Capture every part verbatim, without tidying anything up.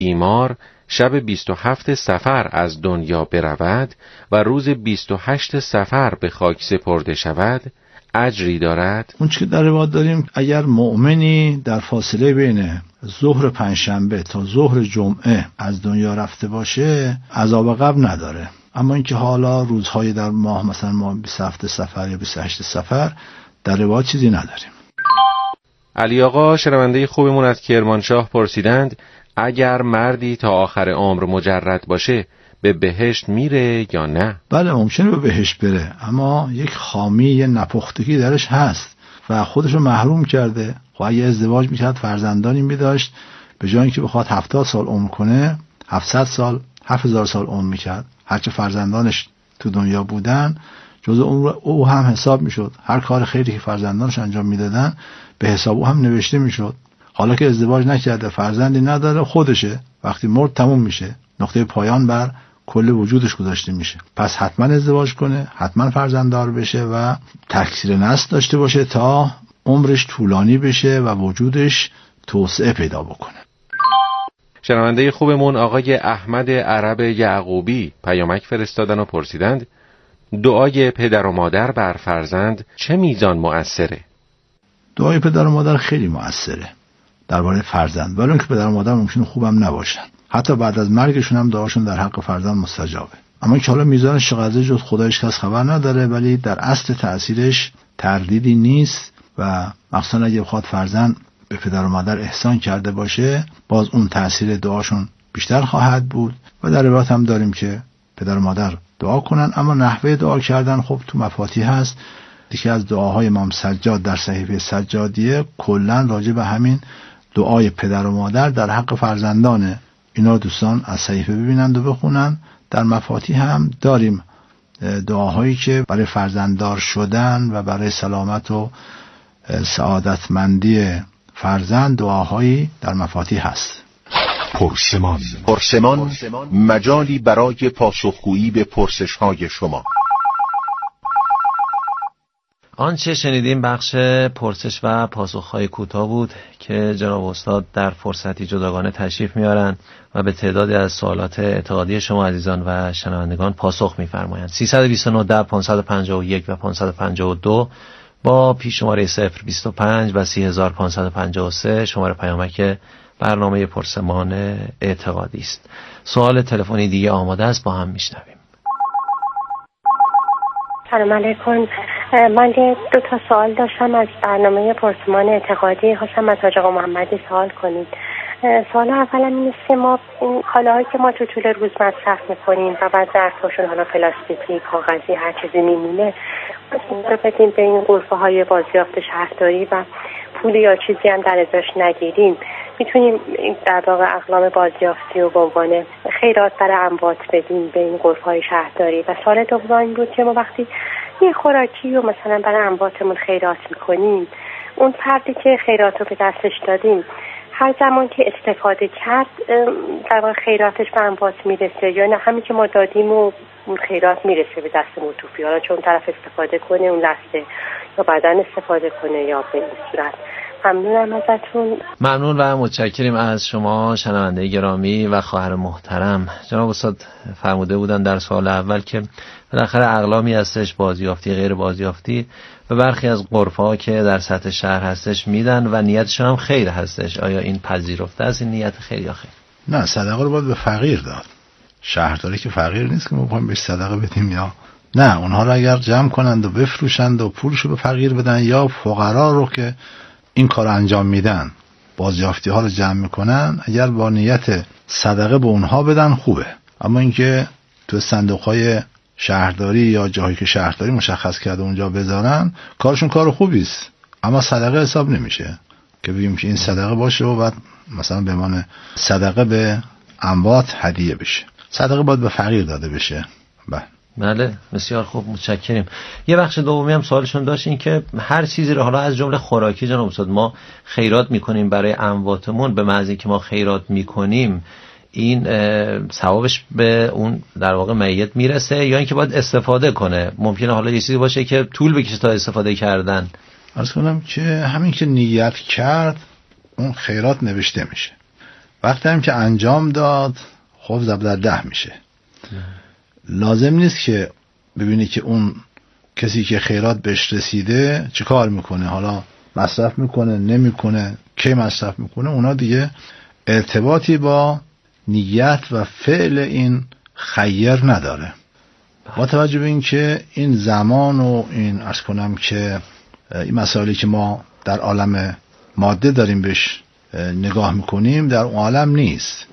بیمار شب بیست و هفت صفر از دنیا برود و روز بیست و هشت صفر به خاک سپرده شود اجری دارد؟ اون چی که در روایت داریم اگر مؤمنی در فاصله بین ظهر پنجشنبه تا ظهر جمعه از دنیا رفته باشه عذاب قبر نداره. اما اینکه حالا روزهای در ماه مثلا ما بیست و هفت صفر یا بیست و هشت صفر در روایت چیزی نداریم. علی آقا شنونده خوبمون از کرمانشاه پرسیدند اگر مردی تا آخر عمر مجرد باشه به بهشت میره یا نه؟ بله ممکنه به بهشت بره، اما یک خامی، یه نپختگی درش هست و خودشو محروم کرده. خب اگه ازدواج میکرد فرزندانی میداشت، به جای اینکه بخواد هفتاد سال عمر کنه هفتصد سال هفت هزار سال عمر میکرد. هرچه فرزندانش تو دنیا بودن جزء عمر او هم حساب میشد. هر کار خیری که فرزندانش انجام میدادن به حساب او هم نوشته میشد. حالا که ازدواج نکرده، فرزندی نداره، خودشه، وقتی مرد تموم میشه، نقطه پایان بر کل وجودش گذاشته میشه. پس حتما ازدواج کنه، حتما فرزنددار بشه و تکثیر نسل داشته باشه تا عمرش طولانی بشه و وجودش توسعه پیدا بکنه. شنونده خوبمون آقای احمد عرب یعقوبی پیامک فرستادن و پرسیدند دعای پدر و مادر بر فرزند چه میزان مؤثره؟ دعای پدر و مادر خیلی مؤثره درباره فرزند، ولی اینکه پدر و مادر ممکنه خوبم نباشن، حتی بعد از مرگشون هم دعاشون در حق فرزند مستجابه. اما که حالا میزانش چقدر جز خدایش کس خبر نداره، ولی در اصل تأثیرش تردیدی نیست و مخصوصا اگه بخواد فرزند به پدر و مادر احسان کرده باشه باز اون تأثیر دعاشون بیشتر خواهد بود. و در روایت هم داریم که پدر و مادر دعا کنن، اما نحوه دعا کردن خب تو مفاتیح هست. یکی از دعاهای امام سجاد در صحیفه سجادیه کلا راجع به همین دعای پدر و مادر در حق فرزندانه. اینا دوستان از صحیفه ببینند و بخونن. در مفاتیح هم داریم دعاهایی که برای فرزنددار شدن و برای سلامت و سعادتمندی فرزند دعاهایی در مفاتیح هست. پرسمان پرسمان مجالی برای پاسخگویی به پرسش‌های شما. آنچه شنیدیم بخش پرسش و پاسخ‌های کوتاه بود که جناب استاد در فرصتی جداگانه تشریف میارن و به تعدادی از سوالات اعتقادی شما عزیزان و شنوندگان پاسخ میفرمایند. سیصد و بیست و نه ده پانصد و پنجاه و یک و پانصد و پنجاه و دو با پیش شماره صفر بیست و پنج و سی هزار پانصد و پنجاه و سه شماره پیامک برنامه پرسمان اعتقادی است. سوال تلفنی دیگه آماده است، با هم میشنویم. سلام علیکم. من یه دو تا سوال داشتم از برنامه پرسمان اعتقادی، خواستم از حاج آقا محمدی سوال کنید. سوال اولا این است که ما این کالاهایی که ما تو طول روز مصرف میکنیم و بعد ظرفاشون حالا پلاستیکی، کاغذی، هر چیزی میمونه، اون رو بدیم به این غرفه های بازیافت شهرداری و پول یا چیزی هم در ازاش نگیریم، میتونیم در واقع اقلام بازیافتی و به عنوان خیرات برای اموات بدیم به این غرفه های شهرداری. و سوال دوم این بود که ما وقتی یه خوراکی رو مثلا برای امواتمون خیرات میکنیم، اون فردی که خیرات رو به دستش دادیم هر زمان که استفاده کرد در واقع خیراتش به اموات میرسه یا نه همین که ما دادیم و اون خیرات میرسه به دست متوفی، حالا چون طرف استفاده کنه اون لحظه یا بعداً استفاده کنه یا به این صورت. ممنونم ازتون. ممنون و متشکریم از شما شنونده گرامی و خواهر محترم. جناب استاد فرموده بودن در سوال اول که بالاخره اقلامی هستش بازیافتی غیر بازیافتی و برخی از غرفه‌ها که در سطح شهر هستش میدن و نیتشون هم خیر هستش. آیا این پذیرفته است این نیت خیر یا خیر؟ نه، صدقه رو باید به فقیر داد. شهرداری که فقیر نیست که ما بخوایم بهش صدقه بدیم، یا نه اونها رو اگر جمع کنند و بفروشند و پولشو به فقیر بدن، یا فقرا رو که این کار انجام میدن بازیافتی ها رو جمع میکنن اگر با نیت صدقه به اونها بدن خوبه. اما اینکه تو صندوق های شهرداری یا جایی که شهرداری مشخص کرده اونجا بذارن کارشون کار خوبی است، اما صدقه حساب نمیشه که بگیم که این صدقه باشه و بعد مثلا به معنی صدقه به اموات هدیه بشه. صدقه باید به فقیر داده بشه. بله بله بسیار خوب، متشکریم. یه بخش دومی هم سوالشون داشت این که هر چیزی رو حالا از جمله خوراکی جناب استاد ما خیرات میکنیم برای امواتمون، به محض اینکه ما خیرات میکنیم این ثوابش به اون در واقع میت میرسه یا اینکه باید استفاده کنه؟ ممکنه حالا یه چیزی باشه که طول بکشه تا استفاده کردن. عرض کنم که همین که نیت کرد اون خیرات نوشته میشه. وقتی هم که انجام داد خب ضرب در ده میشه. لازم نیست که ببینی که اون کسی که خیرات بهش رسیده چه کار میکنه، حالا مصرف میکنه نمیکنه، کی مصرف میکنه، اونا دیگه ارتباطی با نیت و فعل این خیر نداره. با توجه به این که این زمان و این عرض کنم که این مسائلی که ما در عالم ماده داریم بهش نگاه میکنیم در اون عالم نیست.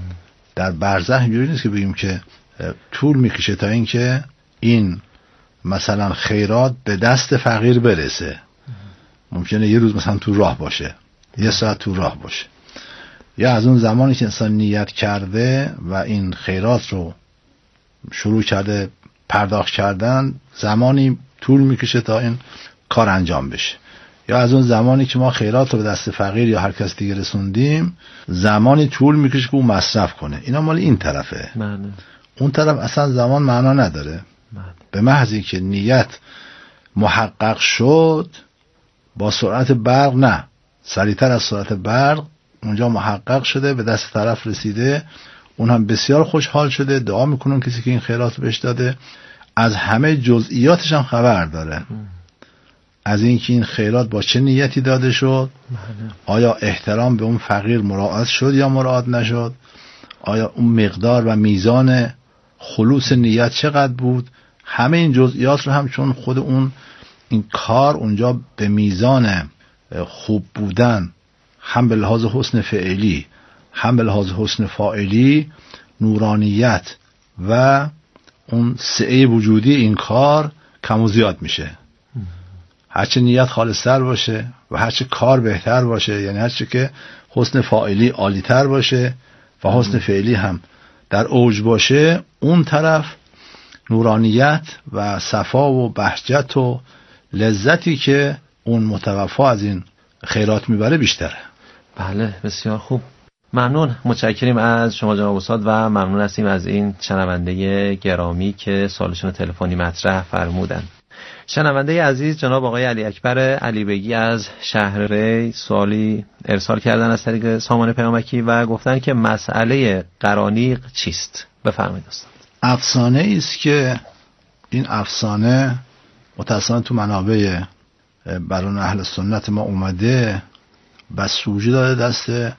در برزخ اینجوری نیست که بگیم که طول میکشه تا این که این مثلا خیرات به دست فقیر برسه. ممکنه یه روز مثلا تو راه باشه، یه ساعت تو راه باشه، یا از اون زمانی که انسان نیت کرده و این خیرات رو شروع کرده پرداخت کردن زمانی طول میکشه تا این کار انجام بشه، یا از اون زمانی که ما خیرات رو به دست فقیر یا هر کس دیگه رسوندیم زمانی طول میکشه که اون مصرف کنه. اینا مال این طرفه. معنی. اون طرف اصلا زمان معنا نداره. معنی. به محض اینکه نیت محقق شد با سرعت برق، نه سریعتر از سرعت برق اونجا محقق شده، به دست طرف رسیده، اون هم بسیار خوشحال شده، دعا میکنن کسی که این خیرات رو بهش داده، از همه جزئیاتش هم خبر داره. م. از اینکه این خیرات با چه نیتی داده شد، آیا احترام به اون فقیر مراعات شد یا مراعات نشد، آیا اون مقدار و میزان خلوص نیت چقدر بود، همه این جزئیات رو هم چون خود اون این کار اونجا به میزان خوب بودن هم به لحاظ حسن فعلی هم به لحاظ حسن فاعلی، نورانیت و اون سعه وجودی این کار کم و زیاد میشه. هرچه نیت خالص‌تر باشه و هرچه کار بهتر باشه، یعنی هرچه که حسن فاعلی عالی‌تر باشه و حسن فعلی هم در اوج باشه، اون طرف نورانیت و صفا و بهجت و لذتی که اون متوفا از این خیرات میبره بیشتره. بله بسیار خوب، ممنون، متشکریم از شما جناب استاد و ممنون هستیم از این شنونده گرامی که سوالشون تلفنی مطرح فرمودن. شنونده عزیز جناب آقای علی اکبر علی بیگی از شهر ری سوالی ارسال کردن از طریق سامان پیامکی و گفتن که مسئله قرانیق چیست؟ بفرمایید استاد. افسانه است که این افسانه متأسفانه تو منابع برای اهل سنت ما اومده، بس سوژه داده دست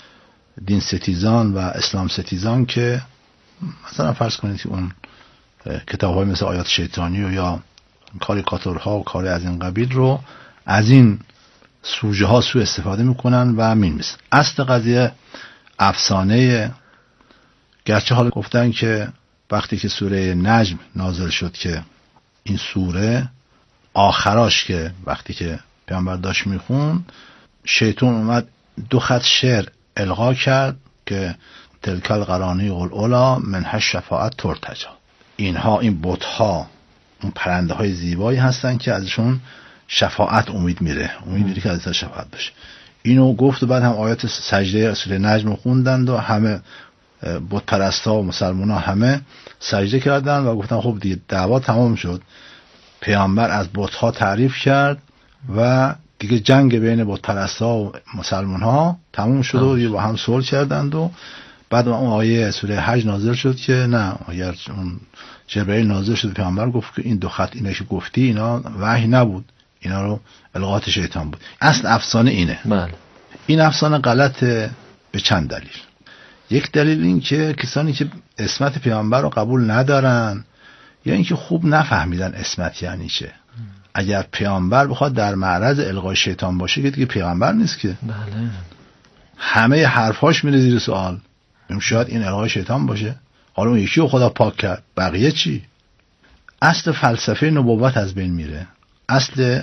دین ستیزان و اسلام ستیزان که مثلا فرض کنید که اون کتاب‌های مثل آیات شیطانی و یا کاریکاتورها و کار از این قبیل رو از این سوژه ها سوء استفاده میکنن و مینویسن. اصل قضیه افسانه، گرچه حالا گفتن که وقتی که سوره نجم نازل شد که این سوره آخراش که وقتی که پیامبر داشت میخون، شیطان اومد دو خط شعر القا کرد که تلکل قرانی العلا منها شفاعت ترتجا، اینها این بت‌ها اون پرنده های زیبایی هستن که ازشون شفاعت امید میره، امید میره که ازش شفاعت بشه. اینو گفت و بعد هم آیات سجده سوره نجم خوندند و همه بت پرستا و مسلمان ها همه سجده کردن و گفتن خب دیگه دعوا تمام شد. پیامبر از بت ها تعریف کرد و دیگه جنگ بین بت پرستا و مسلمان ها تمام شد و دیگه با هم صلح کردند. و بعد اون آیه سوره حج نازل شد که نه، اگر اون جبرئیل نازل شد پیامبر گفت که این دو خط اینا که گفتی اینا وحی نبود، اینا رو القات شیطان بود. اصل افسانه اینه. بله. این افسانه غلطه به چند دلیل. یک دلیل این که کسانی که اسمت پیامبر رو قبول ندارن یا اینکه خوب نفهمیدن اسمت یعنی چه. اگر پیامبر بخواد در معرض القای شیطان باشه که دیگه پیامبر نیست که. بله. همه حرفاش میره زیر سوال. شاید این القای شیطان باشه، حالا اون یکی رو خدا پاک کرد، بقیه چی؟ اصل فلسفه نبوت از بین میره، اصل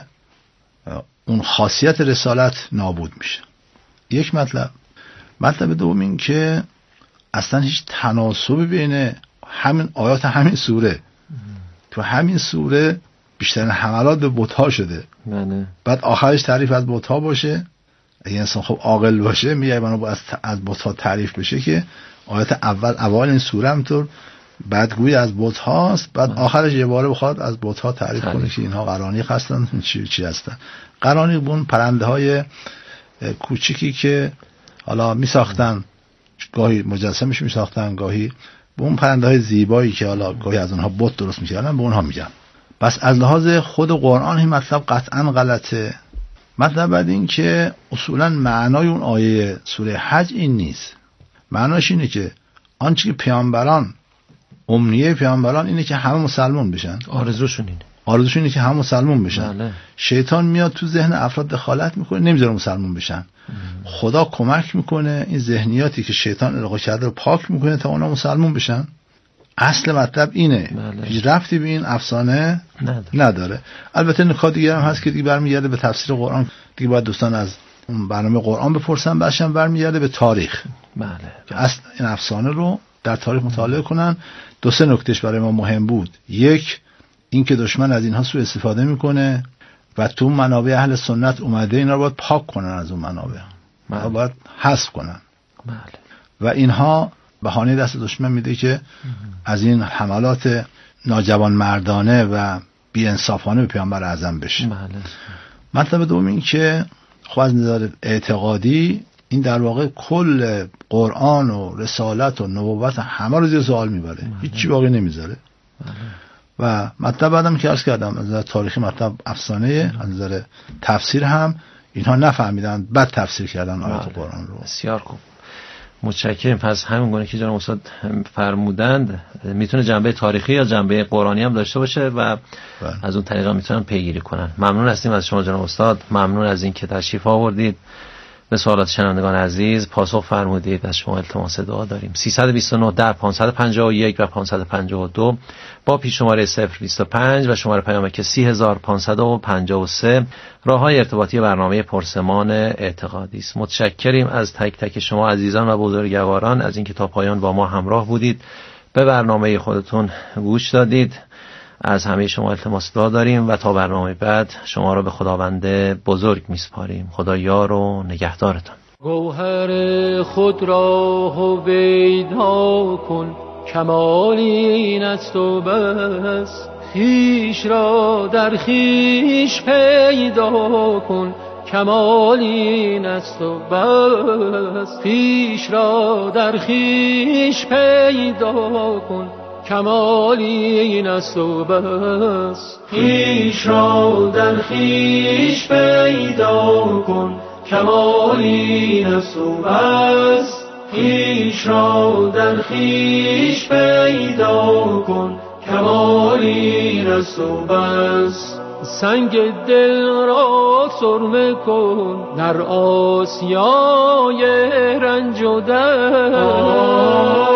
اون خاصیت رسالت نابود میشه. یک مطلب. مطلب دوم این که اصلا هیچ تناسبی بین همین آیات همین سوره تو همین سوره بیشتر حملات به بت‌ها شده. نه. بعد آخرش تعریف از بت‌ها باشه. اگه انسان خب عاقل باشه میگه منو با از از بت‌ها تعریف بشه که آیات اول اول این سوره همطور بدگویی از بت‌هاست، بعد آخرش یه باره بخواد از بت‌ها تعریف کنه که اینها قرانیق هستن چی چی هستن. قرانیق بون پرنده‌های کوچیکی که حالا می ساختن گاهی مجسمش میساختن، گاهی به اون پرنده های زیبایی که حالا گاهی از اونها بت درست میکردن به اونها میگن. بس از لحاظ خود قرآن این مطلب قطعا غلطه. مطلب بعد این که اصولا معنای اون آیه سوره حج این نیست. معناش اینه که آنچه که پیامبران، امنیه پیامبران اینه که همه مسلمان بشن. آرزوشون اینه. آرزوشون اینه که همه مسلمان بشن. بله. شیطان میاد تو ذهن افراد دخالت میکنه، نمیذاره مسلمان بشن. ام. خدا کمک میکنه این ذهنیاتی که شیطان القا کرده رو پاک میکنه تا اونا مسلمان بشن. اصل مطلب اینه. بله. هیچ ربطی به این افسانه نداره. نداره. البته نکات دیگه هم هست که دیگه برمیگرده به تفسیر قرآن. دیگه باید دوستان از اون برنامه قرآن بپرسن، بعدش برمیگرده به تاریخ. بله. که اصل این افسانه رو در تاریخ مطالعه کنن. دو سه نکتهش برای ما مهم بود. یک، این که دشمن از اینها سوء استفاده میکنه و تو منابع اهل سنت اومده اینا رو باید پاک کنن، از اون منابع بله. باید حذف کنن. بله. و اینها بهانه دست دشمن میده که ام. از این حملات ناجوان مردانه و بی انصافانه به پیامبر اعظم بشه. بله. مطلب دوم این که خب از نظر اعتقادی این در واقع کل قرآن و رسالت و نبوت همه رو زیر سوال میبره. هیچی باقی نمیذاره. و مطلب بعدم که عرض کردم از نظر تاریخی مطلب افسانه، از نظر تفسیر هم اینها نفهمیدن، بد تفسیر کردن آیات قرآن رو. بسیار خوب، متشکرم. پس همین گونه که جناب استاد فرمودند میتونه جنبه تاریخی یا جنبه قرآنی هم داشته باشه و بله. از اون طریقا میتونن پیگیری کنن. ممنون هستیم از شما جناب استاد، ممنون از این که تشریف آوردید به سوالات شنوندگان عزیز پاسخ فرمودید. از شما التماس دعا داریم. سیصد و بیست و نه ده پانصد و پنجاه و یک و پانصد و پنجاه و دو با پیش شماره صفر بیست و پنج و شماره پیامک سی هزار و پانصد و پنجاه و سه راههای ارتباطی برنامه پرسمان اعتقادی است. متشکریم از تک تک شما عزیزان و بزرگواران از اینکه تا پایان با ما همراه بودید، به برنامه خودتون گوش دادید. از همه شما التماس دعا داریم و تا برنامه بعد شما را به خداوند بزرگ میسپاریم. خدا یار و نگهدارتان. گوهر خود را هویدا کن، کمال این است و بس. خویش را در خویش پیدا کن، کمال این است و بس. خویش را در خویش پیدا کن، کمال این است و بس. خویش را در خویش پیدا کن، کمال این است و بس. خویش را در خویش پیدا کن، کمال این است و بس. سنگ دل را سرمه کن در آسیای رنج و درد.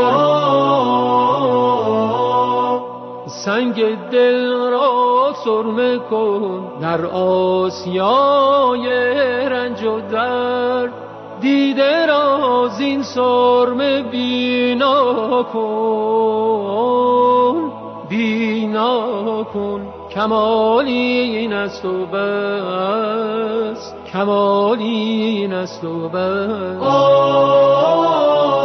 سنگ دل را سرمه کن در آسیای رنج و درد. دیده را زین سرمه بینا کن، بینا کن، کمالی این است و بس. کمالی این است و بس.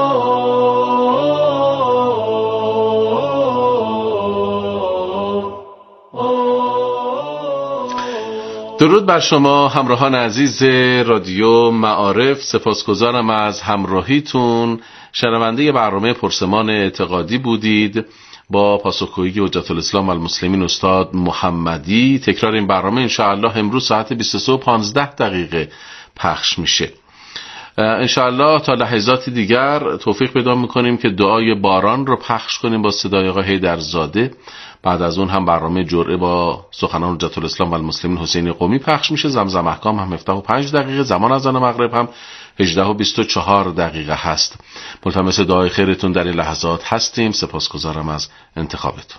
درود بر شما همراهان عزیز رادیو معارف. سپاسگزارم از همراهیتون. شنونده برنامه پرسمان اعتقادی بودید با پاسخگویی حجت الاسلام و المسلمین استاد محمدی. تکرار این برنامه انشاءالله امروز ساعت بیست و سه و پانزده دقیقه پخش میشه. انشاءالله تا لحظات دیگر توفیق پیدا میکنیم که دعای باران رو پخش کنیم با صدای آقای حیدرزاده. بعد از اون هم برنامه جرعه با سخنان حجت الاسلام و المسلمین حسین قمی پخش میشه. زمزم احکام هم هفده و پنج دقیقه، زمان اذان مغرب هم هجده و بیست و چهار دقیقه هست. ملتمس دعای خیرتون در این لحظات هستیم. سپاسگزارم از انتخابتون.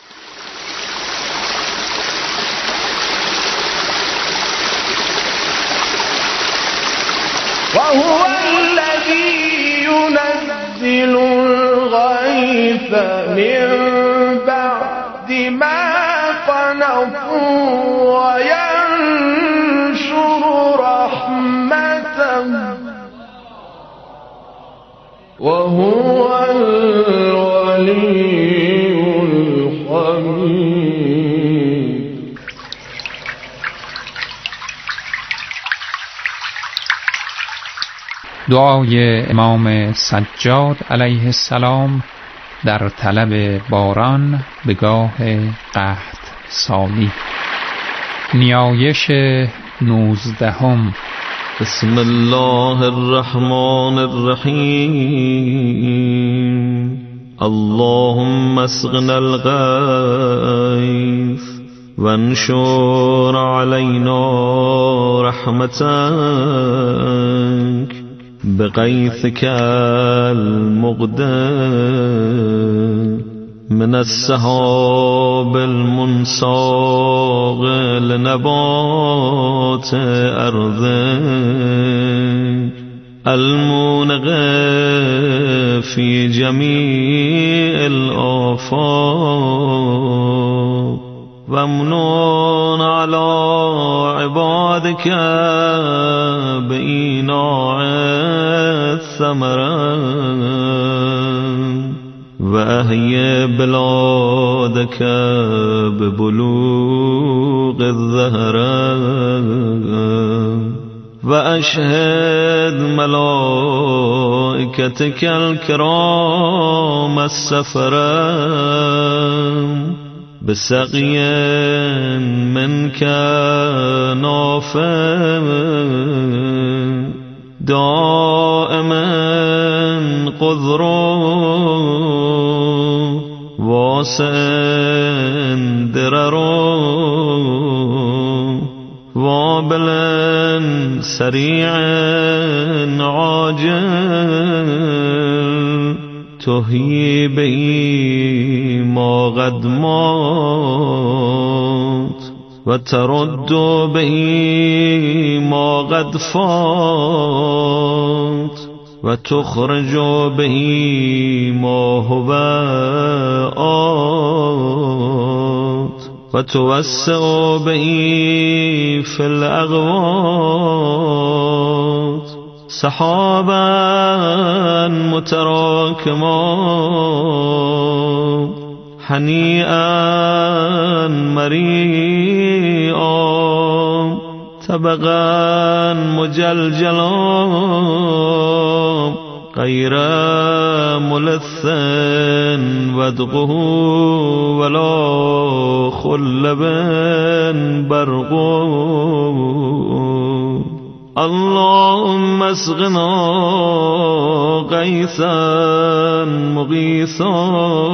وهو الذي ينزل الغيث من بعد ما قنطوا وينشر رحمته وهو الولي الحميد. دعای امام سجاد علیه السلام در طلب باران به گاه قحط سالی. نیایش نوزدهم. بسم الله الرحمن الرحیم. اللهم اسقنا الغیث وانشر علينا رحمتك بغيثك المقدم من السحاب المنساق لنبات أرضك المونغ في جميع الآفاق وامنون على عبادك بإيناع الثمرات وأحيي بلادك ببلوغ الزهرات وأشهد ملائكتك الكرام السفرات بسقي منك نافع دائما قذر واسع درر وابلا سريع عاجل تحيي به ما قد مات وترد به ما قد فات وتخرج به ما هو آت وتوسع به في الأغوات سحابا متراكما هنيئا مريئا طبقا مجلجلا غير ملث ودقه ولا خلب برق اللهم اسقنا غيثا مغيثا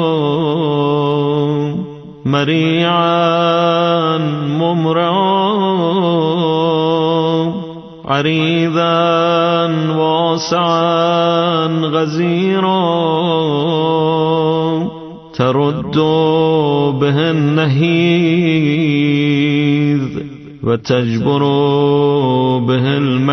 مريعا ممرعا عريضا واسعا غزيرا ترد به النهيذ وتجبر به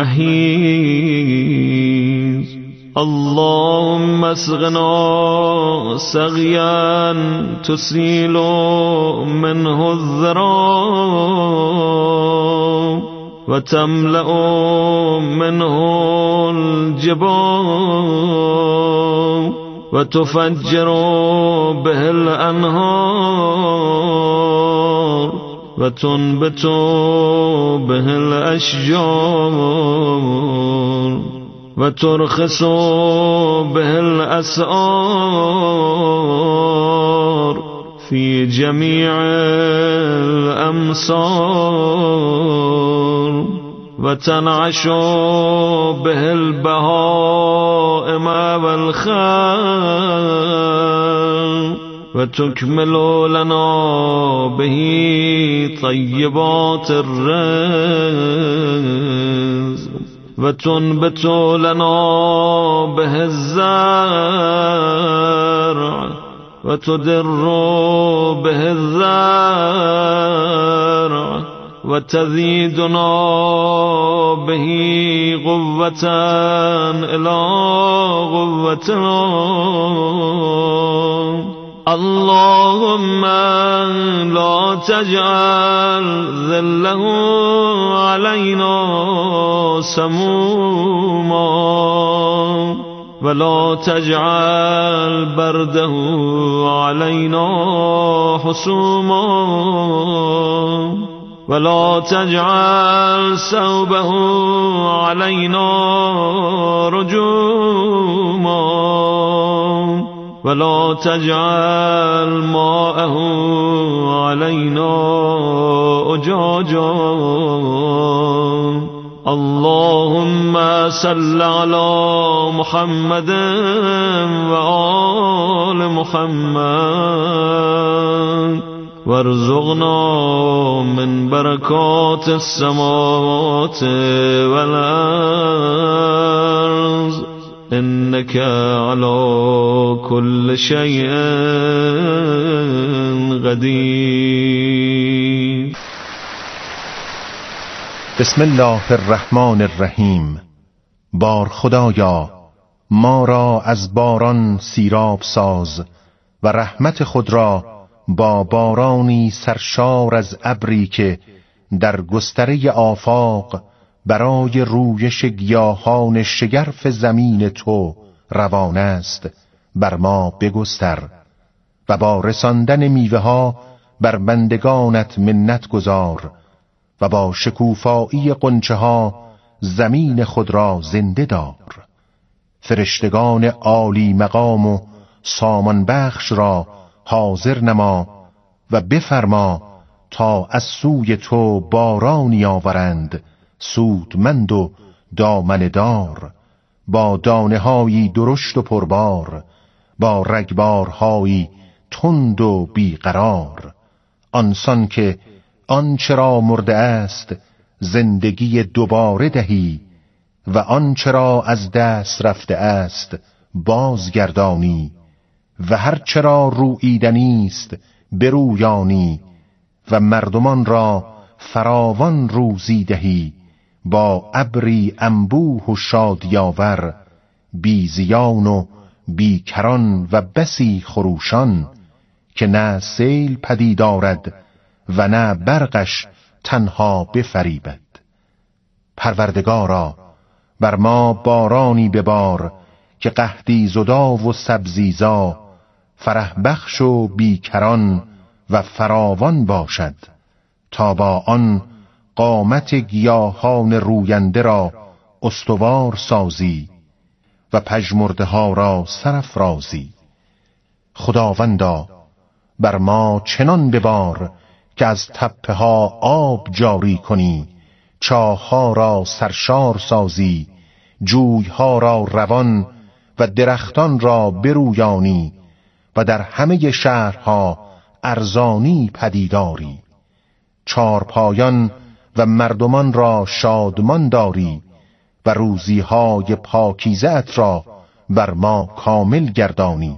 المحيذ اللهم اسقنا سقيا تسيل منه الذراب وتملأ منه الجبال وتفجر به الأنهار وتنبت به الأشجار وترخص به الأسعار في جميع الأمصار وتنعش به البهائم والخيل وتكمل لنا به طيبات الرزق وتنبت لنا به الزرع وتدر به الزرع وتزيدنا به قوة إلى قوتنا اللهم لا تجعل ذله علينا سموما ولا تجعل برده علينا حسوما ولا تجعل ثوبه علينا رجوما ولا تجعل ماءه علينا أجاجا اللهم صل على محمد وآل محمد وارزقنا من بركات السماوات والأرض إنك على كل شيء قدير. بسم الله الرحمن الرحیم. بار خدایا ما را از باران سیراب ساز و رحمت خود را با بارانی سرشار از ابری که در گستره آفاق برای رویش گیاهان شگرف زمین تو روان است بر ما بگستر و با رساندن میوه ها بر بندگانت منت گذار و با شکوفایی غنچه ها زمین خود را زنده دار. فرشتگان عالی مقام و سامان بخش را حاضر نما و بفرما تا از سوی تو بارانی آورند سودمند و دامنه دار با دانه هایی درشت و پربار با رگبارهایی تند و بیقرار آنسان که آنچه را مرده است زندگی دوباره دهی و آنچه را از دست رفته است بازگردانی و هر چرا روییدنی است برویانی و مردمان را فراوان روزی دهی با ابری انبوه و شادیاور بی زیان و بی کران و بسی خروشان که نه سیل پدید آرد و نه برقش تنها بفریبد. پروردگارا بر ما بارانی ببار که قحطی زدا و سبزیزا فرح بخش و بیکران و فراوان باشد تا با آن قامت گیاهان روینده را استوار سازی و پژمرده ها را سرافرازی. خداوندا بر ما چنان ببار که از تپه ها آب جاری کنی، چاه ها را سرشار سازی، جوی ها را روان و درختان را برویانی و در همه شهرها ارزانی پدیداری. چارپایان و مردمان را شادمان داری و روزیهای پاکیزه ات را بر ما کامل گردانی.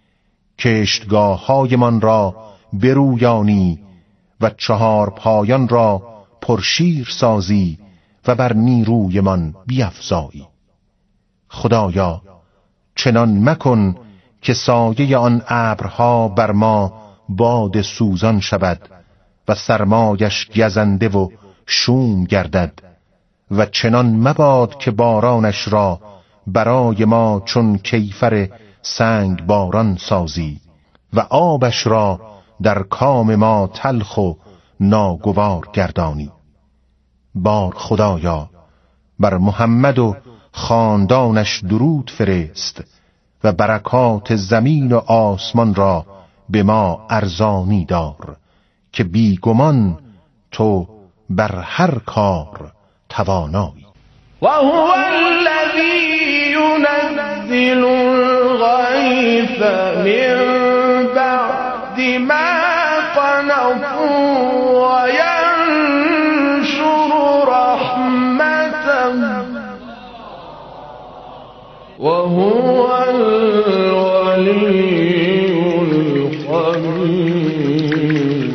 کشتگاه های من را برویانی و چهار پایان را پرشیر سازی و بر نیروی من بیفزایی. خدایا چنان مکن که سایه آن ابرها بر ما باد سوزان شود و سرمایش گزنده و شوم گردد و چنان مباد که بارانش را برای ما چون کیفر سنگ باران سازی و آبش را در کام ما تلخ و ناگوار گردانی. بار خدایا بر محمد و خاندانش درود فرست و برکات زمین و آسمان را به ما ارزانی دار که بیگمان تو بر هر کار توانایی. و هو الذی ينزل الغیث من بعد ما قنطوا و ینشر رحمته و هو الولی الحمید.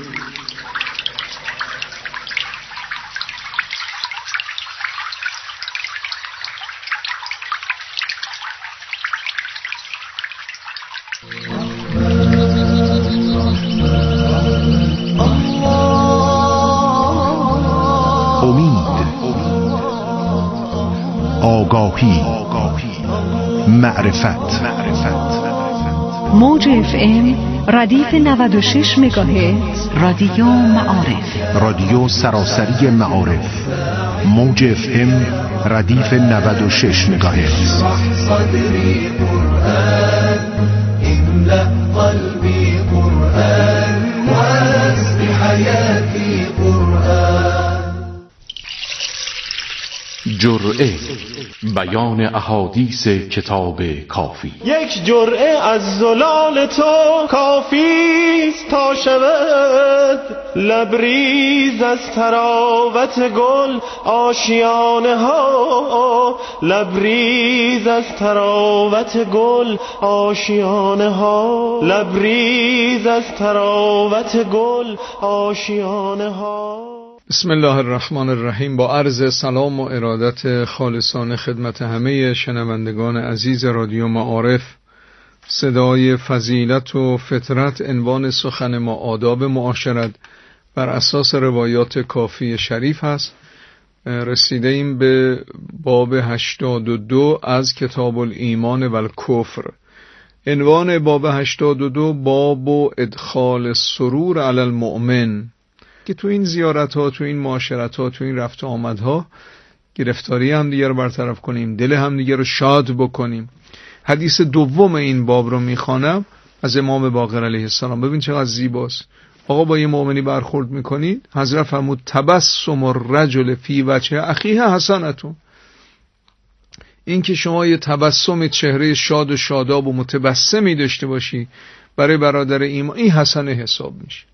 آگاهی، معرفت. موج اف ام ردیف نود و شش مگاهرتز رادیو معارف، رادیو سراسری معارف، موج اف ام ردیف نود و شش مگاهرتز. صدری قرآن املأ قلبی قرآن واسق حیاتی قرآن. جرعه، بیان احادیث کتاب کافی. یک جرعه از زلال تو کافیست تا شود لبریز از تراوت گل آشیانه ها، لبریز از تراوت گل آشیانه ها، لبریز از تراوت گل آشیانه ها. بسم الله الرحمن الرحیم. با عرض سلام و ارادت خالصانه خدمت همه شنوندگان عزیز رادیو معارف، صدای فضیلت و فطرت، عنوان سخن ما آداب معاشرت بر اساس روایات کافی شریف هست. رسیده ایم به باب هشتاد و دو از کتاب الایمان و الکفر. عنوان باب هشتاد و دو باب و ادخال سرور علی المؤمن، که تو این زیارت ها، تو این معاشرت ها، تو این رفت آمد ها گرفتاری هم دیگر رو برطرف کنیم، دل هم دیگر رو شاد بکنیم. حدیث دوم این باب رو میخوانم از امام باقر علیه السلام. ببین چقدر زیباست. آقا با یه مؤمنی برخورد میکنید، حضرت فرمود تبسم الرجل فی وجه اخیه حسنتون. این که شما یه تبسم، چهره شاد و شاداب و متبسمی داشته باشی برای برادر ایمان، این حسنه حساب میشه.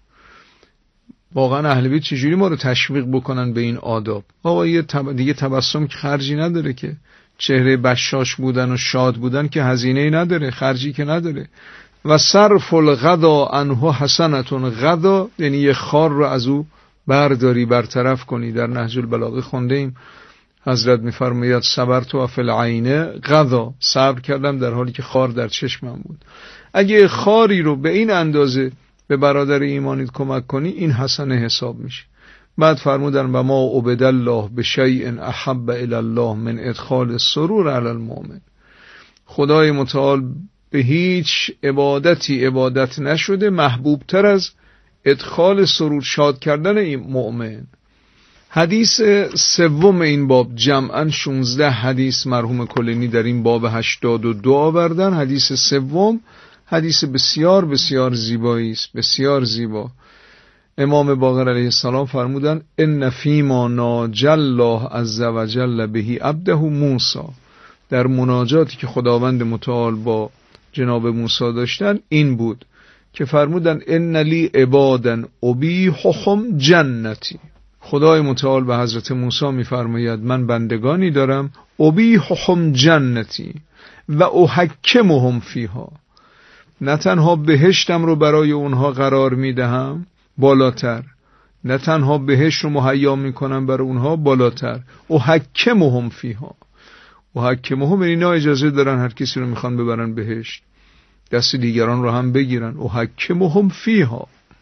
واقعا اهل بیت چجوری ما رو تشویق بکنن به این آداب؟ آقا یه تب... دیگه تبسم که خرجی نداره، که چهره بشاش بودن و شاد بودن که هزینه‌ای نداره، خرجی که نداره. و صرف الغدا عنه حسنتون. غدا یعنی یه خار رو از او برداری، برطرف کنی. در نهج البلاغه خونده ایم حضرت میفرماید صبرت فی العین غدا، صبر کردم در حالی که خار در چشمم بود. اگه خاری رو به این اندازه به برادر ایمانیت کمک کنی، این حسنه حساب میشه. بعد فرمودن و ما عبد الله بشیء احب الی الله من ادخال سرور علی المؤمن. خدای متعال به هیچ عبادتی عبادت نشده محبوب تر از ادخال سرور، شاد کردن این مؤمن. حدیث سوم این باب، جمعاً شانزده حدیث مرحوم کلینی در این باب هشتاد و دو آوردن. حدیث سوم حدیث بسیار بسیار زیبایی است، بسیار زیبا. امام باقر علیه السلام فرمودن ان فیما ناجی الله عز وجل بهی عبده موسی. در مناجاتی که خداوند متعال با جناب موسی داشتن این بود که فرمودن ان لی عبادا ابیحهم جنتی. خدای متعال به حضرت موسی میفرماید من بندگانی دارم ابیحهم جنتی و احکمهم فیها. نه تنها بهشتم رو برای اونها قرار میدهم بالاتر، نه تنها بهشت رو مهیا میکنم برای اونها بالاتر، احکمهم فیها. احکمهم یعنی اینا اجازه دارن هر کسی رو میخوان ببرن بهشت، دست دیگران رو هم بگیرن. احکمهم فیها.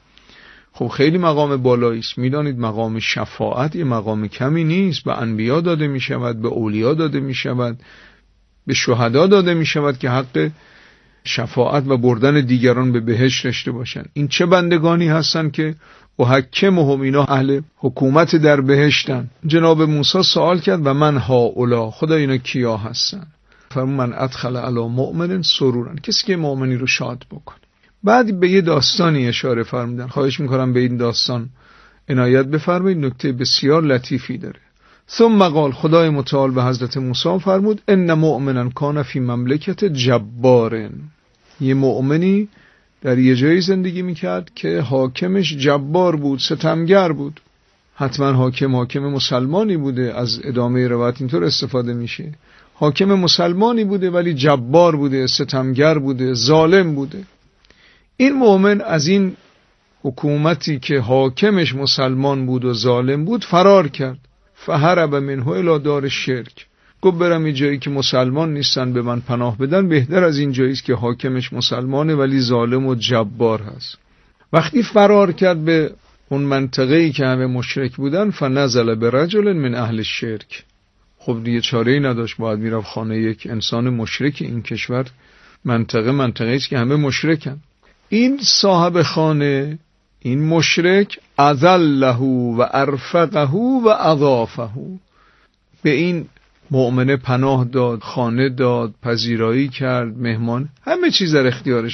خب خیلی مقام بالایی است. میدانید مقام شفاعت یه مقام کمی نیست. به انبیا داده میشود، به اولیا داده میشود، به شهدا داده میشود که حق شفاعت و بردن دیگران به بهشت داشته باشن. این چه بندگانی هستن که احکمهم، اینا اهل حکومت در بهشتن. جناب موسی سوال کرد و من هؤلاء، خدا اینا کیا هستن؟ فرمود من ادخل علی مؤمن سرورا، کسی که مؤمنی رو شاد بکنه. بعد به یه داستانی اشاره فرمودن. خواهش میکنم به این داستان عنایت بفرمایید، نکته بسیار لطیفی داره. ثم قال، خدای متعال به حضرت موسی فرمود ان مؤمنا کان فی مملکت جبار. یه مؤمنی در یه جایی زندگی میکرد که حاکمش جبار بود، ستمگر بود. حتما حاکم حاکم مسلمانی بوده، از ادامه روایت اینطور استفاده میشه. حاکم مسلمانی بوده ولی جبار بوده، ستمگر بوده، ظالم بوده. این مؤمن از این حکومتی که حاکمش مسلمان بود و ظالم بود فرار کرد. فهرب منه الی دار شرک. گفت برم این جایی که مسلمان نیستن به من پناه بدن، بهتر از این جایی است که حاکمش مسلمانه ولی ظالم و جبار هست. وقتی فرار کرد به اون منطقه‌ای که همه مشرک بودن، فنزل برجل من اهل الشرک. خب دیگه چاره‌ای نداشت، باید میرفت خانه یک انسان مشرک این کشور. منطقه منطقه‌ای است که همه مشرکن. این صاحب خانه، این مشرک، اذله و ارفقه و اضافه، به این مؤمنه پناه داد، خانه داد، پذیرایی کرد، مهمان، همه چیز در اختیارش